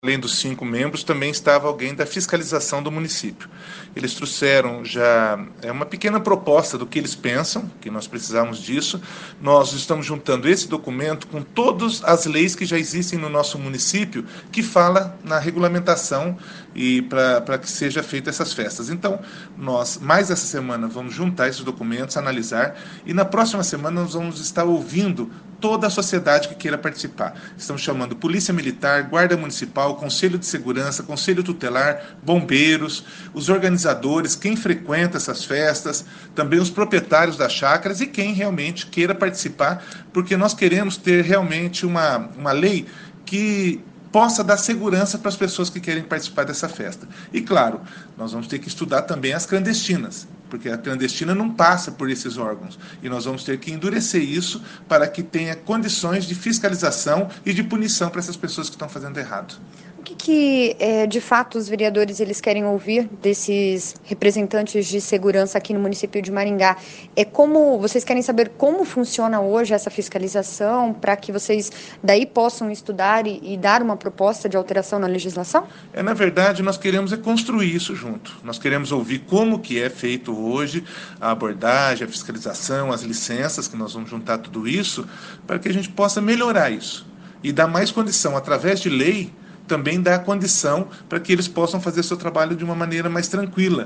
Além dos 5 membros, também estava alguém da fiscalização do município. Eles trouxeram já uma pequena proposta do que eles pensam, que nós precisamos disso. Nós estamos juntando esse documento com todas as leis que já existem no nosso município, que fala na regulamentação e para que seja feita essas festas. Então, nós, mais essa semana, vamos juntar esses documentos, analisar, e na próxima semana nós vamos estar ouvindo toda a sociedade que queira participar. Estamos chamando Polícia Militar, Guarda Municipal, Conselho de Segurança, Conselho Tutelar, bombeiros, os organizadores, quem frequenta essas festas, também os proprietários das chácaras e quem realmente queira participar, porque nós queremos ter realmente uma lei que possa dar segurança para as pessoas que querem participar dessa festa. E, claro, nós vamos ter que estudar também as clandestinas, porque a clandestina não passa por esses órgãos. E nós vamos ter que endurecer isso para que tenha condições de fiscalização e de punição para essas pessoas que estão fazendo errado. O que de fato, os vereadores eles querem ouvir desses representantes de segurança aqui no município de Maringá? Vocês querem saber como funciona hoje essa fiscalização para que vocês daí possam estudar e dar uma proposta de alteração na legislação? Na verdade, nós queremos construir isso junto. Nós queremos ouvir como que é feito hoje a abordagem, a fiscalização, as licenças, que nós vamos juntar tudo isso, para que a gente possa melhorar isso e dar mais condição, através de lei, também dá condição para que eles possam fazer seu trabalho de uma maneira mais tranquila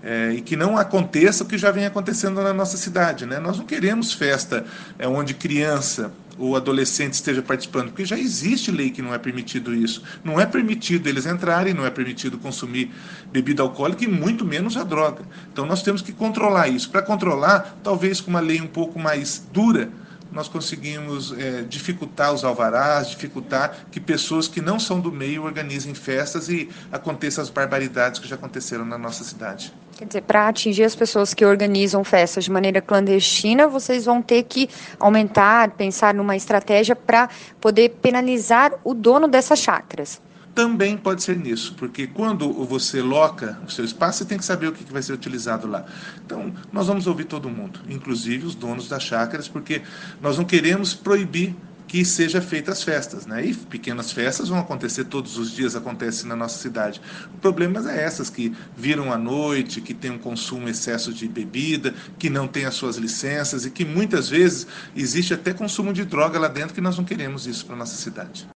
e que não aconteça o que já vem acontecendo na nossa cidade, né? Nós não queremos festa onde criança ou adolescente esteja participando, porque já existe lei que não é permitido isso. Não é permitido eles entrarem, não é permitido consumir bebida alcoólica e muito menos a droga. Então nós temos que controlar isso. Para controlar, talvez com uma lei um pouco mais dura, nós conseguimos dificultar os alvarás, dificultar que pessoas que não são do meio organizem festas e aconteçam as barbaridades que já aconteceram na nossa cidade. Quer dizer, para atingir as pessoas que organizam festas de maneira clandestina, vocês vão ter que aumentar, pensar numa estratégia para poder penalizar o dono dessas chácaras. Também pode ser nisso, porque quando você loca o seu espaço, você tem que saber o que vai ser utilizado lá. Então, nós vamos ouvir todo mundo, inclusive os donos das chácaras, porque nós não queremos proibir que seja feitas as festas, né? E pequenas festas vão acontecer todos os dias, acontece na nossa cidade. O problema é essas que viram à noite, que tem um consumo excesso de bebida, que não tem as suas licenças e que muitas vezes existe até consumo de droga lá dentro, que nós não queremos isso para a nossa cidade.